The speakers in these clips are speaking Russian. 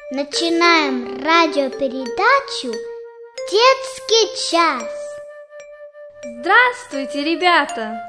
Начинаем радиопередачу «Детский час». Здравствуйте, ребята!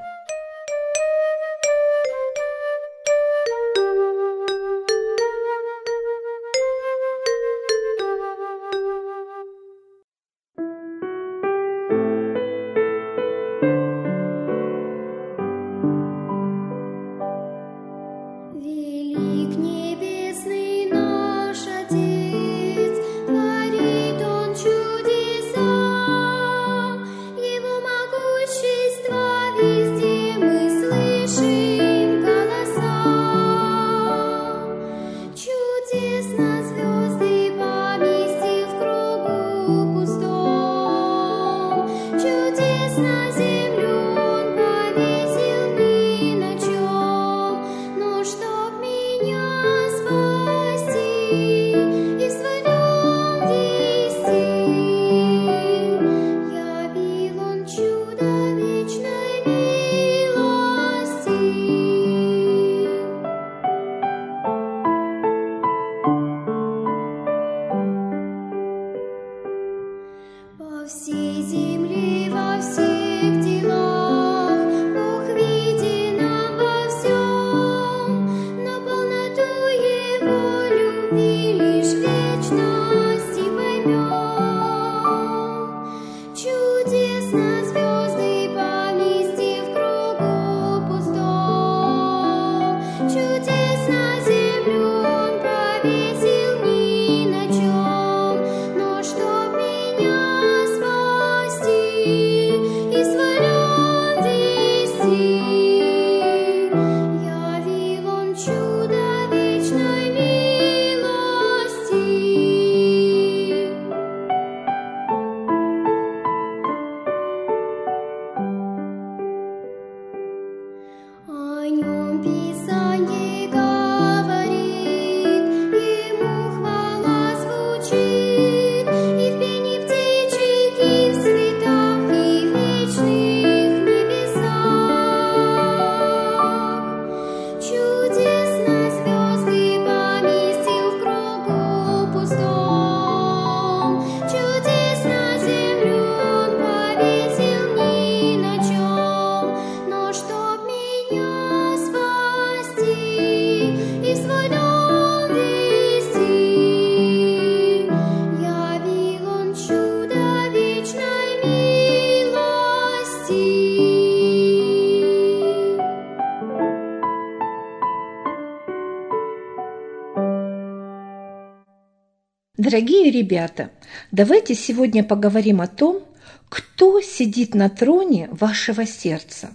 Дорогие ребята, давайте сегодня поговорим о том, кто сидит на троне вашего сердца.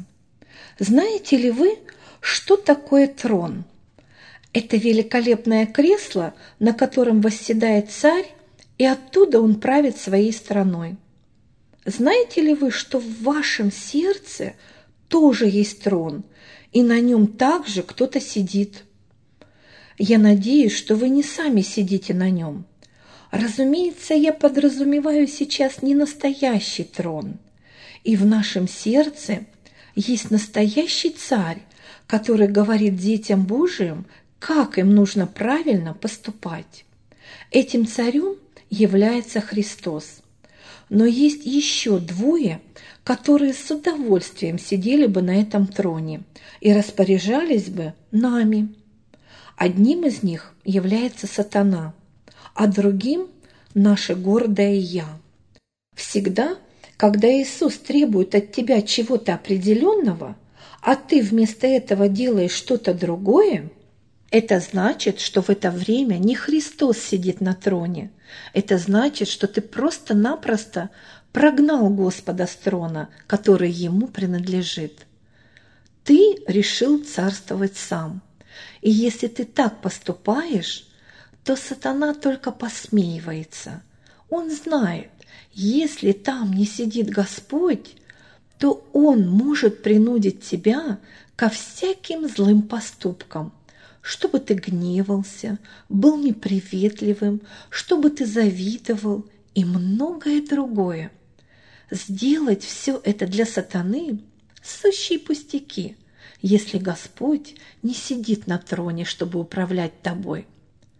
Знаете ли вы, что такое трон? Это великолепное кресло, на котором восседает царь, и оттуда он правит своей страной. Знаете ли вы, что в вашем сердце тоже есть трон, и на нем также кто-то сидит? Я надеюсь, что вы не сами сидите на нем. Разумеется, я подразумеваю сейчас не настоящий трон. И в нашем сердце есть настоящий царь, который говорит детям Божиим, как им нужно правильно поступать. Этим царем является Христос. Но есть еще двое, которые с удовольствием сидели бы на этом троне и распоряжались бы нами. Одним из них является сатана, а другим – наше гордое «я». Всегда, когда Иисус требует от тебя чего-то определенного, а ты вместо этого делаешь что-то другое, это значит, что в это время не Христос сидит на троне. Это значит, что ты просто-напросто прогнал Господа с трона, который Ему принадлежит. Ты решил царствовать сам. И если ты так поступаешь, то сатана только посмеивается. Он знает, если там не сидит Господь, то он может принудить тебя ко всяким злым поступкам, чтобы ты гневался, был неприветливым, чтобы ты завидовал и многое другое. Сделать все это для сатаны – сущие пустяки, если Господь не сидит на троне, чтобы управлять тобой.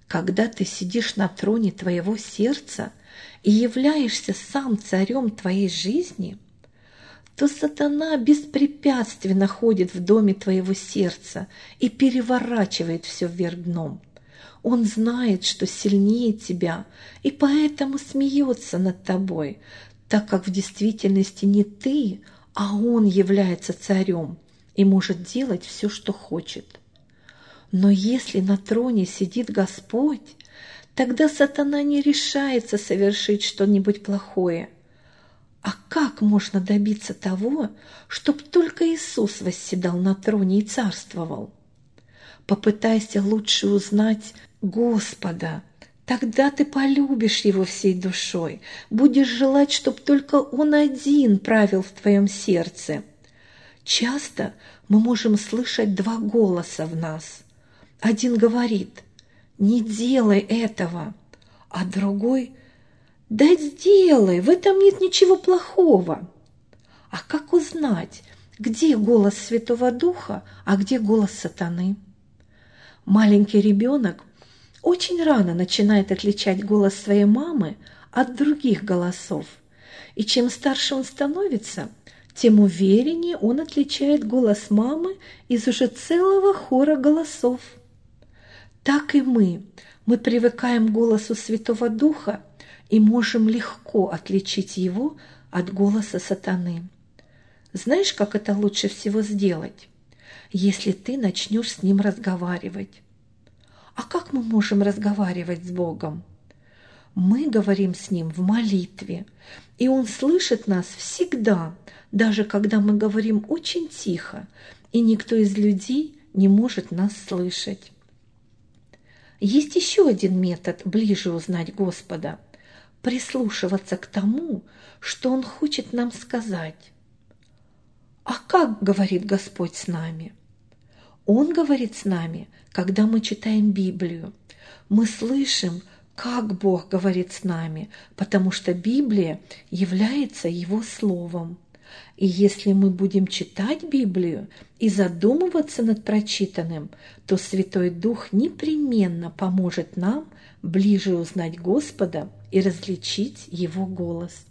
Когда ты сидишь на троне твоего сердца и являешься сам царем твоей жизни, то сатана беспрепятственно ходит в доме твоего сердца и переворачивает все вверх дном. Он знает, что сильнее тебя, и поэтому смеется над тобой, так как в действительности не ты, а он является царем и может делать все, что хочет. Но если на троне сидит Господь, тогда сатана не решается совершить что-нибудь плохое. А как можно добиться того, чтоб только Иисус восседал на троне и царствовал? Попытайся лучше узнать Господа, тогда ты полюбишь Его всей душой, будешь желать, чтоб только Он один правил в твоем сердце. Часто мы можем слышать два голоса в нас. Один говорит: «Не делай этого», а другой: «Да сделай, в этом нет ничего плохого». А как узнать, где голос Святого Духа, а где голос сатаны? Маленький ребенок очень рано начинает отличать голос своей мамы от других голосов. И чем старше он становится, тем увереннее он отличает голос мамы из уже целого хора голосов. Так и мы привыкаем к голосу Святого Духа и можем легко отличить его от голоса сатаны. Знаешь, как это лучше всего сделать? Если ты начнешь с ним разговаривать. А как мы можем разговаривать с Богом? Мы говорим с Ним в молитве, и Он слышит нас всегда, даже когда мы говорим очень тихо, и никто из людей не может нас слышать. Есть еще один метод ближе узнать Господа – прислушиваться к тому, что Он хочет нам сказать. А как говорит Господь с нами? Он говорит с нами, когда мы читаем Библию. Мы слышим, как Бог говорит с нами, потому что Библия является Его Словом. И если мы будем читать Библию и задумываться над прочитанным, то Святой Дух непременно поможет нам ближе узнать Господа и различить Его голос.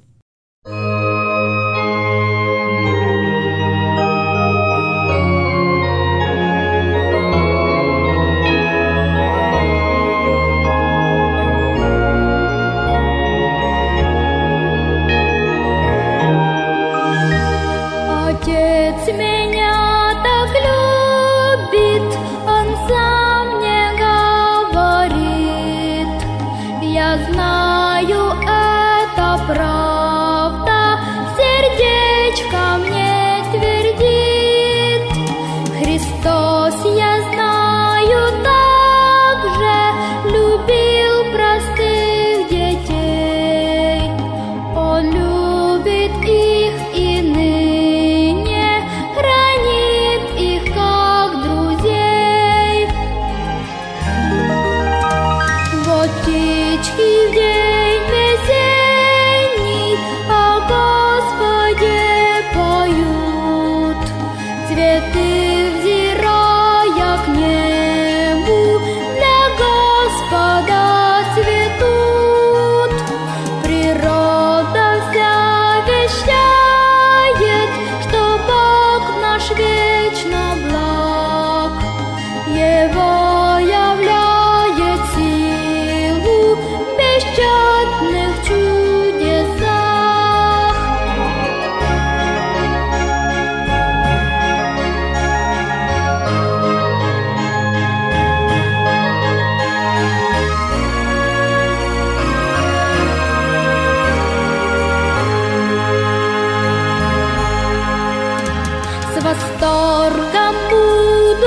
восторгом буду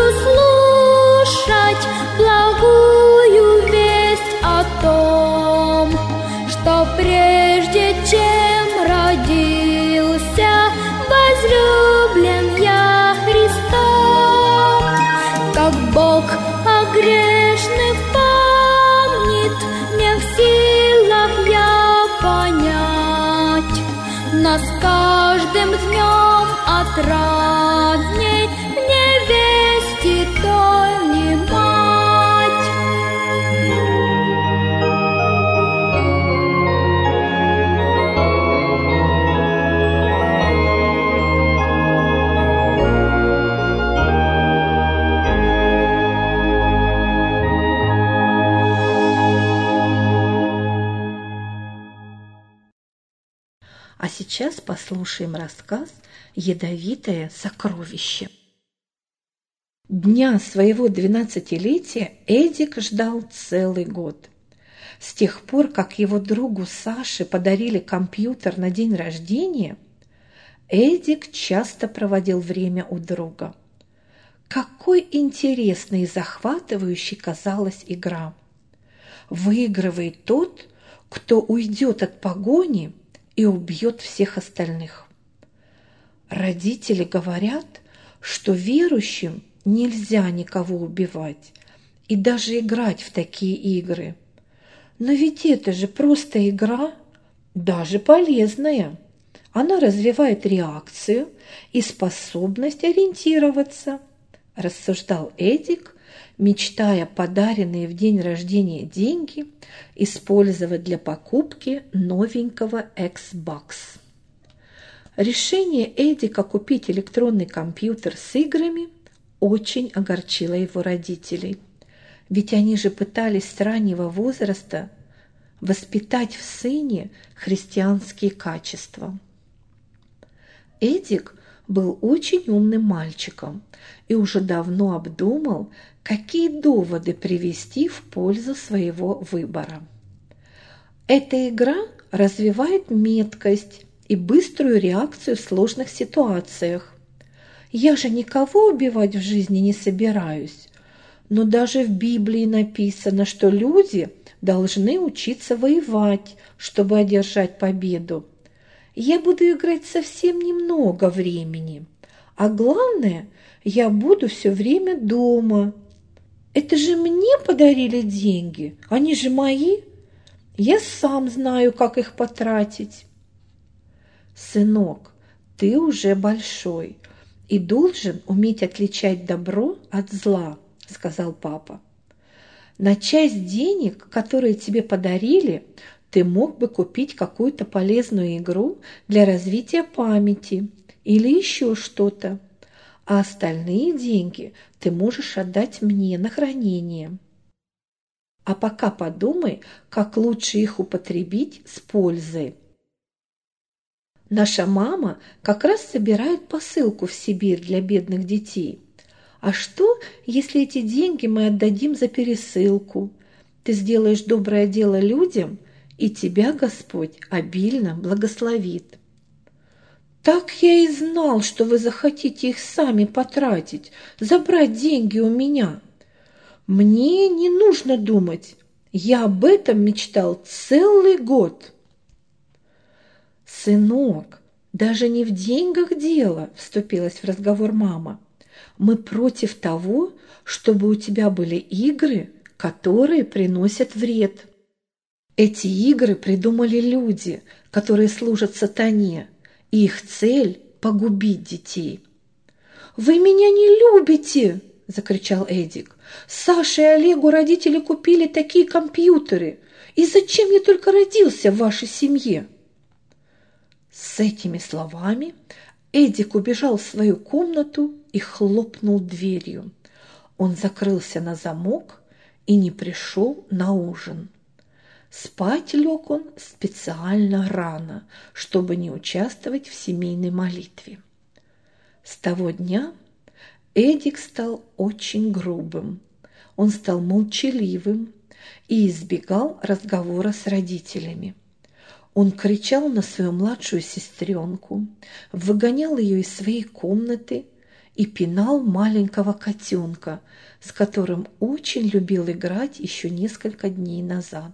слушать благую весть о том, что прежде чем родился, возлюблен я Христом. Как Бог о грешных помнит, не в силах я понять, но с каждым днем отрадней мне вести той внимать. сейчас послушаем рассказ «Ядовитое сокровище». Дня своего 12-летия Эдик ждал целый год. С тех пор, как его другу Саше подарили компьютер на день рождения, Эдик часто проводил время у друга. Какой интересной и захватывающей казалась игра! Выигрывает тот, кто уйдет от погони и убьет всех остальных. Родители говорят, что верующим нельзя никого убивать и даже играть в такие игры. Но ведь это же просто игра, даже полезная. Она развивает реакцию и способность ориентироваться, рассуждал Эдик, мечтая подаренные в день рождения деньги использовать для покупки новенького Xbox. Решение Эдика купить электронный компьютер с играми очень огорчило его родителей. Ведь они же пытались с раннего возраста воспитать в сыне христианские качества. Эдик был очень умным мальчиком и уже давно обдумал, какие доводы привести в пользу своего выбора. Эта игра развивает меткость и быструю реакцию в сложных ситуациях. Я же никого убивать в жизни не собираюсь. Но даже в Библии написано, что люди должны учиться воевать, чтобы одержать победу. Я буду играть совсем немного времени, а главное, я буду все время дома. Это же мне подарили деньги, они же мои. Я сам знаю, как их потратить. Сынок, ты уже большой и должен уметь отличать добро от зла, сказал папа. На часть денег, которые тебе подарили, ты мог бы купить какую-то полезную игру для развития памяти или еще что-то, а остальные деньги ты можешь отдать мне на хранение. А пока подумай, как лучше их употребить с пользой. Наша мама как раз собирает посылку в Сибирь для бедных детей. А что, если эти деньги мы отдадим за пересылку? Ты сделаешь доброе дело людям, и тебя Господь обильно благословит. Так я и знал, что вы захотите их сами потратить, забрать деньги у меня. Мне не нужно думать, я об этом мечтал целый год. Сынок, даже не в деньгах дело, вступилась в разговор мама. Мы против того, чтобы у тебя были игры, которые приносят вред. Эти игры придумали люди, которые служат сатане, и их цель – погубить детей. «Вы меня не любите!» – закричал Эдик. «Саше и Олегу родители купили такие компьютеры. И зачем я только родился в вашей семье?» С этими словами Эдик убежал в свою комнату и хлопнул дверью. Он закрылся на замок и не пришел на ужин. Спать лег он специально рано, чтобы не участвовать в семейной молитве. С того дня Эдик стал очень грубым. Он стал молчаливым и избегал разговора с родителями. Он кричал на свою младшую сестренку, выгонял ее из своей комнаты и пинал маленького котенка, с которым очень любил играть еще несколько дней назад.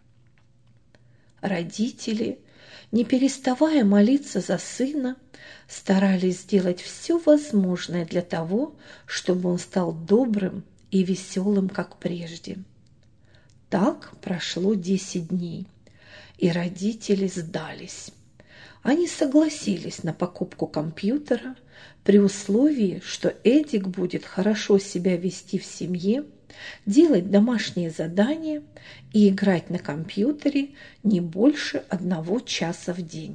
Родители, не переставая молиться за сына, старались сделать все возможное для того, чтобы он стал добрым и веселым, как прежде. Так прошло 10 дней. И родители сдались. Они согласились на покупку компьютера при условии, что Эдик будет хорошо себя вести в семье, делать домашние задания и играть на компьютере не больше 1 часа в день.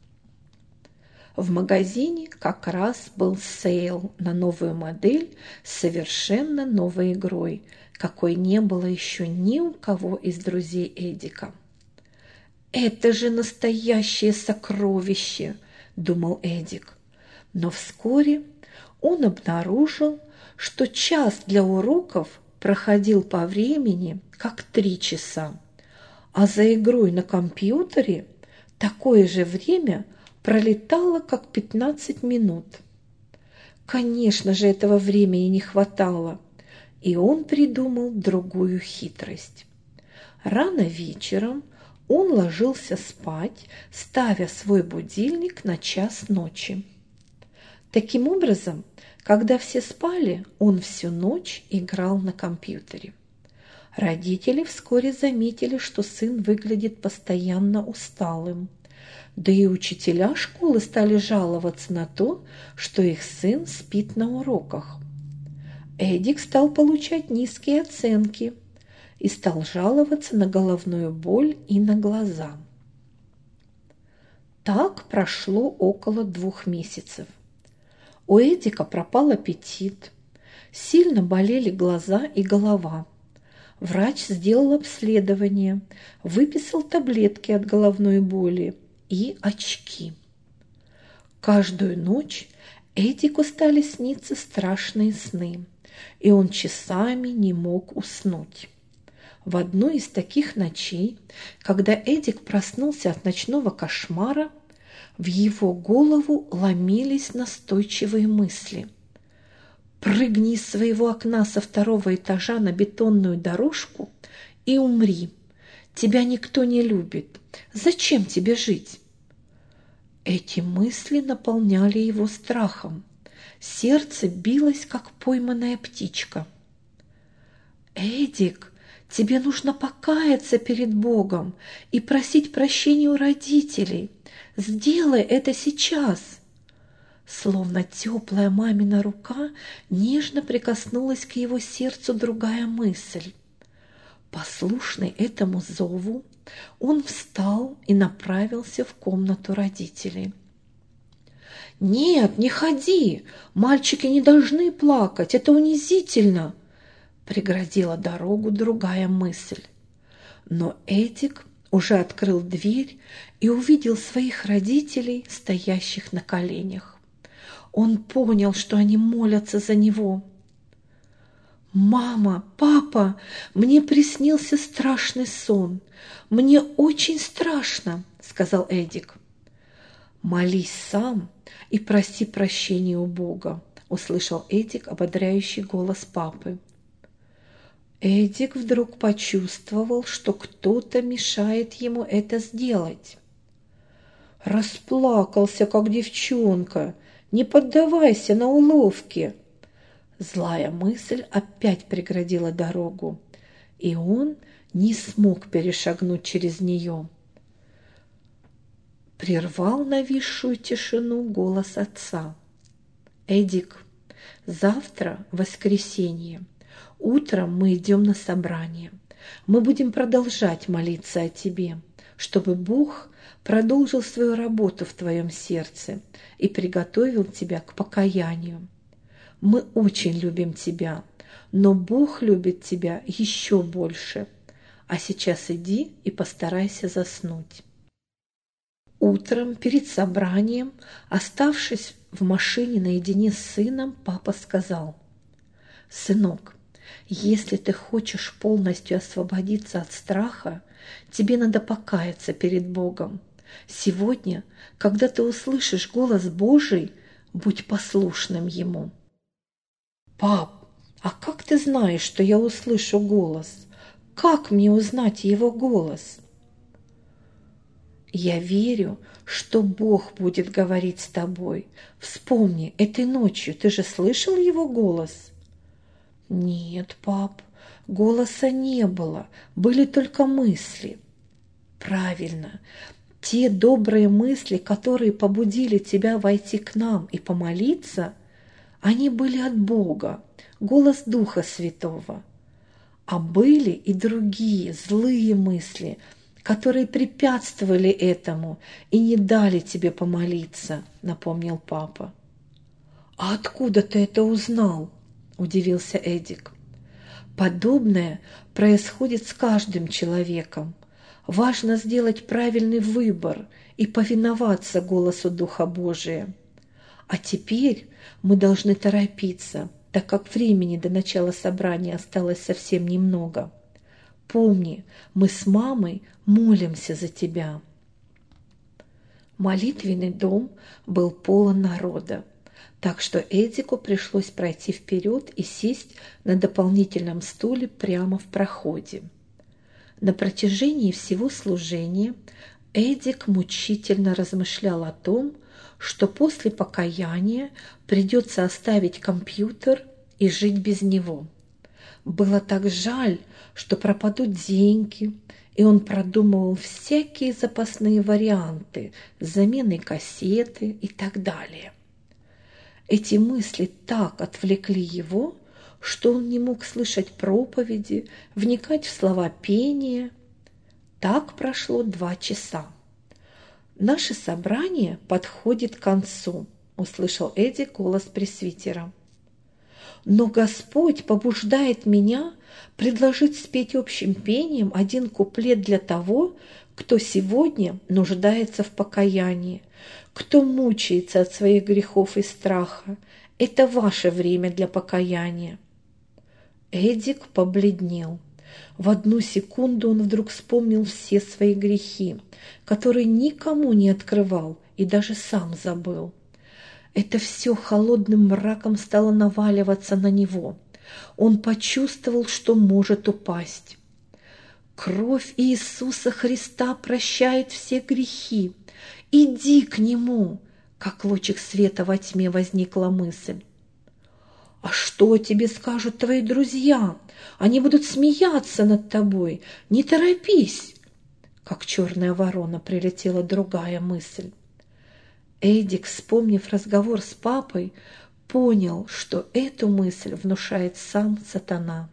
В магазине как раз был сейл на новую модель с совершенно новой игрой, какой не было еще ни у кого из друзей Эдика. «Это же настоящее сокровище!» – думал Эдик. Но вскоре он обнаружил, что час для уроков проходил по времени как 3 часа, а за игрой на компьютере такое же время пролетало как 15 минут. Конечно же, этого времени не хватало, и он придумал другую хитрость. Рано вечером он ложился спать, ставя свой будильник на 1:00 ночи. Таким образом, когда все спали, он всю ночь играл на компьютере. Родители вскоре заметили, что сын выглядит постоянно усталым. Да и учителя школы стали жаловаться на то, что их сын спит на уроках. Эдик стал получать низкие оценки и стал жаловаться на головную боль и на глаза. Так прошло около 2 месяцев. У Эдика пропал аппетит, сильно болели глаза и голова. Врач сделал обследование, выписал таблетки от головной боли и очки. Каждую ночь Эдику стали сниться страшные сны, и он часами не мог уснуть. В одну из таких ночей, когда Эдик проснулся от ночного кошмара, в его голову ломились настойчивые мысли. «Прыгни из своего окна со 2-го этажа на бетонную дорожку и умри. Тебя никто не любит. Зачем тебе жить?» Эти мысли наполняли его страхом. Сердце билось, как пойманная птичка. «Эдик, тебе нужно покаяться перед Богом и просить прощения у родителей. Сделай это сейчас!» Словно теплая мамина рука нежно прикоснулась к его сердцу другая мысль. Послушный этому зову, он встал и направился в комнату родителей. «Нет, не ходи! Мальчики не должны плакать, это унизительно!» Преградила дорогу другая мысль. Но Эдик уже открыл дверь и увидел своих родителей, стоящих на коленях. Он понял, что они молятся за него. «Мама, папа, мне приснился страшный сон. Мне очень страшно», — сказал Эдик. «Молись сам и проси прощения у Бога», — услышал Эдик ободряющий голос папы. Эдик вдруг почувствовал, что кто-то мешает ему это сделать. Расплакался, как девчонка. «Не поддавайся на уловки!» Злая мысль опять преградила дорогу, и он не смог перешагнуть через нее. Прервал нависшую тишину голос отца. «Эдик, завтра воскресенье. Утром мы идем на собрание. Мы будем продолжать молиться о тебе, чтобы Бог продолжил свою работу в твоем сердце и приготовил тебя к покаянию. Мы очень любим тебя, но Бог любит тебя еще больше. А сейчас иди и постарайся заснуть». Утром перед собранием, оставшись в машине наедине с сыном, папа сказал: «Сынок, если ты хочешь полностью освободиться от страха, тебе надо покаяться перед Богом. Сегодня, когда ты услышишь голос Божий, будь послушным Ему». «Пап, а как ты знаешь, что я услышу голос? Как мне узнать Его голос?» «Я верю, что Бог будет говорить с тобой. Вспомни, этой ночью ты же слышал Его голос?» «Нет, пап, голоса не было, были только мысли». «Правильно, те добрые мысли, которые побудили тебя войти к нам и помолиться, они были от Бога, голос Духа Святого. А были и другие злые мысли, которые препятствовали этому и не дали тебе помолиться», — напомнил папа. «А откуда ты это узнал?» — удивился Эдик. «Подобное происходит с каждым человеком. Важно сделать правильный выбор и повиноваться голосу Духа Божия. А теперь мы должны торопиться, так как времени до начала собрания осталось совсем немного. Помни, мы с мамой молимся за тебя». Молитвенный дом был полон народа, так что Эдику пришлось пройти вперед и сесть на дополнительном стуле прямо в проходе. На протяжении всего служения Эдик мучительно размышлял о том, что после покаяния придется оставить компьютер и жить без него. Было так жаль, что пропадут деньги, и он продумывал всякие запасные варианты замены кассеты и так далее. Эти мысли так отвлекли его, что он не мог слышать проповеди, вникать в слова пения. Так прошло 2 часа. «Наше собрание подходит к концу», – услышал Эдик голос пресвитера. «Но Господь побуждает меня предложить спеть общим пением один куплет для того, кто сегодня нуждается в покаянии, кто мучается от своих грехов и страха. Это ваше время для покаяния». Эдик побледнел. В одну секунду он вдруг вспомнил все свои грехи, которые никому не открывал и даже сам забыл. Это все холодным мраком стало наваливаться на него. Он почувствовал, что может упасть. «Кровь Иисуса Христа прощает все грехи. Иди к Нему!» Как лучик света во тьме возникла мысль. «А что тебе скажут твои друзья? Они будут смеяться над тобой. Не торопись!» Как черная ворона прилетела другая мысль. Эдик, вспомнив разговор с папой, понял, что эту мысль внушает сам сатана.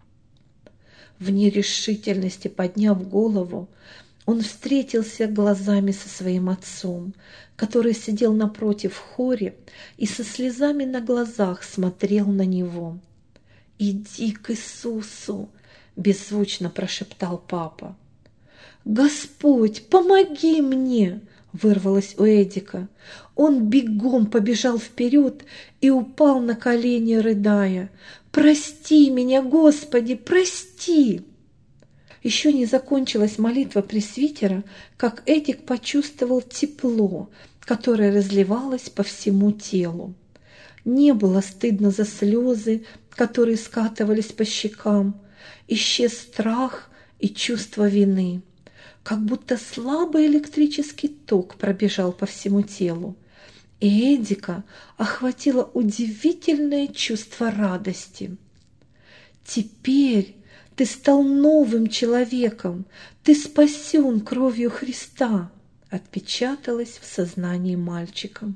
В нерешительности подняв голову, он встретился глазами со своим отцом, который сидел напротив в хоре и со слезами на глазах смотрел на него. «Иди к Иисусу!» – беззвучно прошептал папа. «Господь, помоги мне!» – вырвалось у Эдика. Он бегом побежал вперед и упал на колени, рыдая. «Прости меня, Господи, прости!» Еще не закончилась молитва пресвитера, как Эдик почувствовал тепло, которое разливалось по всему телу. Не было стыдно за слезы, которые скатывались по щекам. Исчез страх и чувство вины. Как будто слабый электрический ток пробежал по всему телу. И Эдика охватило удивительное чувство радости. «Теперь ты стал новым человеком, ты спасен кровью Христа», отпечаталось в сознании мальчика.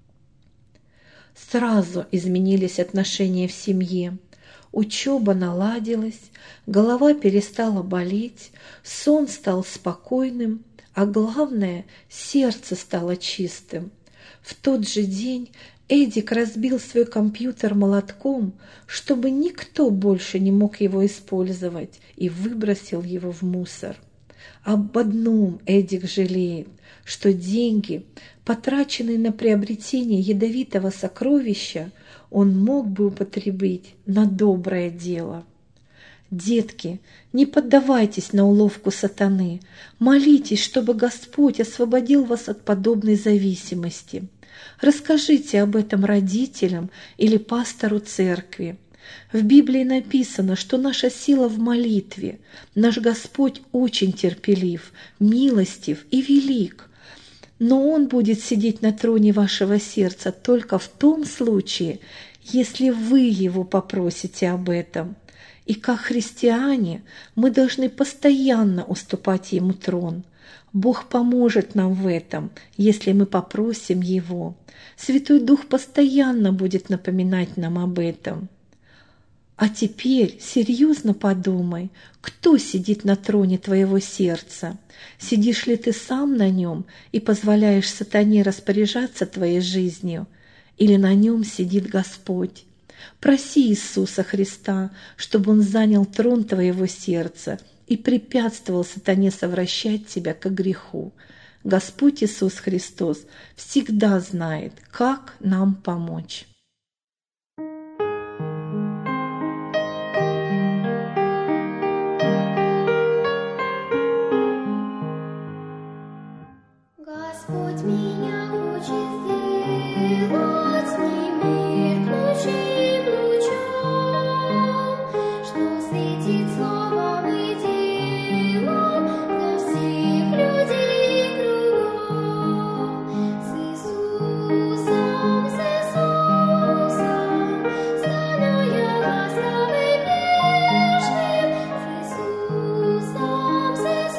Сразу изменились отношения в семье. Учеба наладилась, голова перестала болеть, сон стал спокойным, а главное, сердце стало чистым. В тот же день Эдик разбил свой компьютер молотком, чтобы никто больше не мог его использовать, и выбросил его в мусор. Об одном Эдик жалеет, что деньги, потраченные на приобретение ядовитого сокровища, он мог бы употребить на доброе дело. Детки, не поддавайтесь на уловку сатаны, молитесь, чтобы Господь освободил вас от подобной зависимости. Расскажите об этом родителям или пастору церкви. В Библии написано, что наша сила в молитве. Наш Господь очень терпелив, милостив и велик. Но Он будет сидеть на троне вашего сердца только в том случае, если вы Его попросите об этом. И как христиане мы должны постоянно уступать Ему трон. Бог поможет нам в этом, если мы попросим Его. Святой Дух постоянно будет напоминать нам об этом. А теперь серьезно подумай, кто сидит на троне твоего сердца? Сидишь ли ты сам на нем и позволяешь сатане распоряжаться твоей жизнью? Или на нем сидит Господь? Проси Иисуса Христа, чтобы Он занял трон твоего сердца и препятствовал сатане совращать тебя ко греху. Господь Иисус Христос всегда знает, как нам помочь. Господь меня учит сделать с ним мир ключевым лучом, что светит словом и делом для всех людей кругом. С Иисусом стану я ласковым, нежным. С Иисусом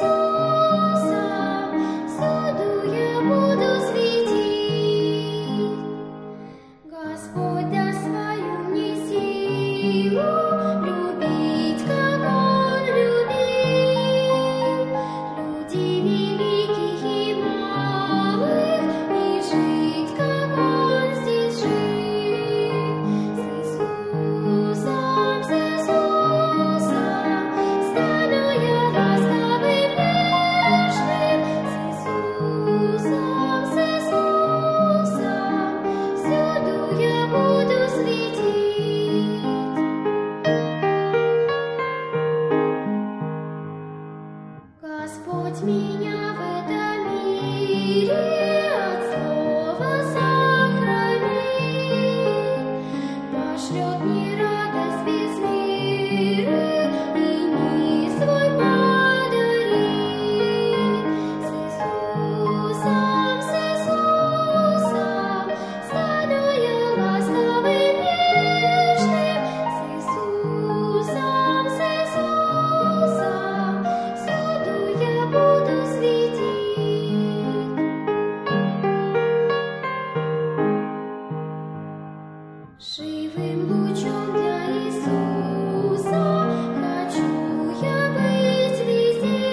всюду я буду светить. Господь даст свою мне силу любить, как Он любил, людей великих и малых, и жить, как Он здесь жил. С Иисусом стану я ласковым, нежным. С Иисусом всюду я буду светить. Господь меня в этом мире от слова сохранит, пошлет мне радость без меры и мир свой подарит. С Иисусом стану я ласковым, нежным. С Иисусом всюду я буду светить. Живым лучом для Иисуса хочу я быть везде,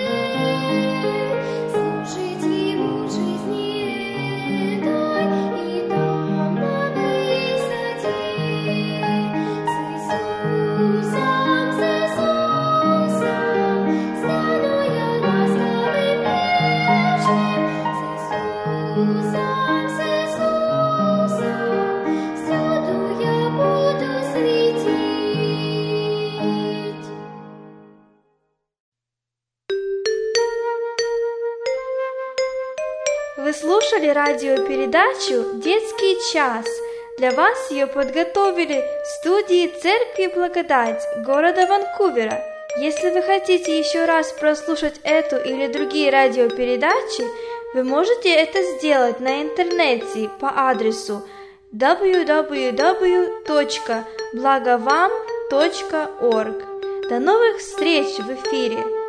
служить Ему в жизни этой и там на высоте. С Иисусом стану я ласковым, нежным. С Иисусом всюду я буду светить. Вы слушали радиопередачу «Детский час». Для вас ее подготовили в студии Церкви Благодать города Ванкувера. Если вы хотите еще раз прослушать эту или другие радиопередачи, вы можете это сделать на интернете по адресу www.blagovam.org. До новых встреч в эфире!